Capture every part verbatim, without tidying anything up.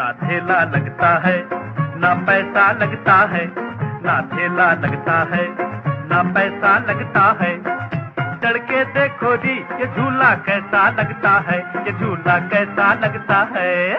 ना ठेला लगता है ना पैसा लगता है, ना ठेला लगता है ना पैसा लगता है। चढ़ के देखो जी ये झूला कैसा लगता है, ये झूला कैसा लगता है।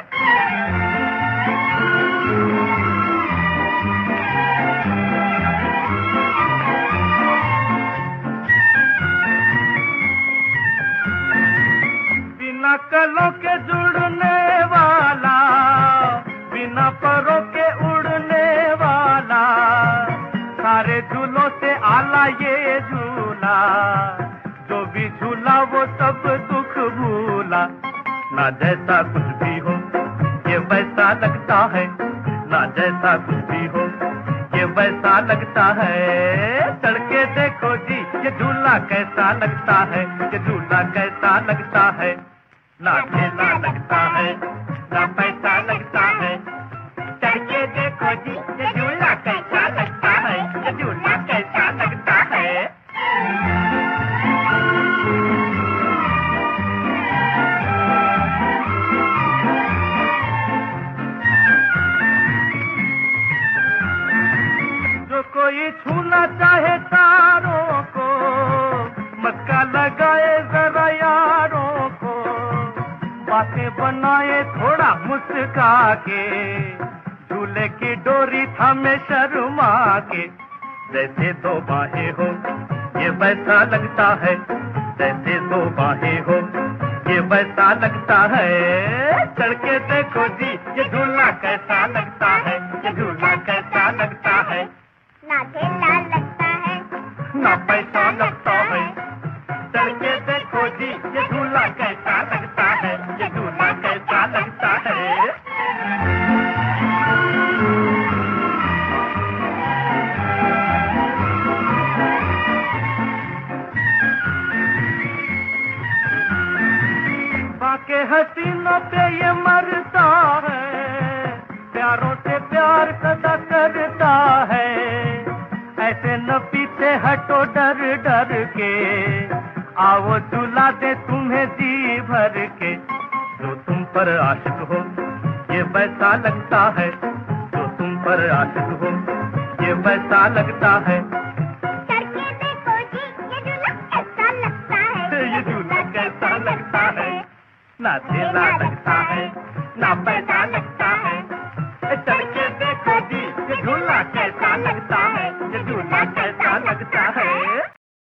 बिना कलों के जुड़ने वाला, बिना परों के उड़ने वाला, सारे झूलों से आला ये झूला। जो भी झूला वो सब दुख भूला। ना जैसा कुछ भी हो ये वैसा लगता है, ना जैसा कुछ भी हो ये वैसा लगता है। चढ़ के देखो जी ये झूला कैसा लगता है, ये झूला कैसा लगता है। ना ठेला लगता है ना पैसा लगता है। चढ़ के देखो जी ये झूला कैसा लगता है, ये झूला कैसा लगता है। जो कोई छूना चाहे तारों को, मक्का लगाए जरा यारों को, बातें बनाए थोड़ा मुस्का के, झूले की डोरी थामे शर्मा के। जैसे दो बाहें हो ये वैसा लगता है, जैसे दो बाहें हो ये वैसा लगता है। चढ़ के देखो जी ये झूला कैसा लगता है, ये झूला कैसा लगता है। ना ठेला लगता है ना पैसा लगता है। चढ़ के देखो जी ये झूला कैसा लगता है, ये झूला कैसा लगता है। बाके हसीनों पे ये मरता है, प्यारों से प्यार सदा करता है। ऐसे न पीछे हटो डर डर के, आओ झूला दे तुम्हें जी भर के। जो तुम पर आशिक हो ये वैसा लगता है, जो तुम पर आशिक हो ये वैसा लगता है। चढ़ के देखो जी ये झूला कैसा लगता है, ये झूला कैसा लगता है। ना ठेला लगता है ना पैसा लगता है। चढ़ के देखो जी ये झूला कैसा लगता है, ये झूला कैसा लगता है।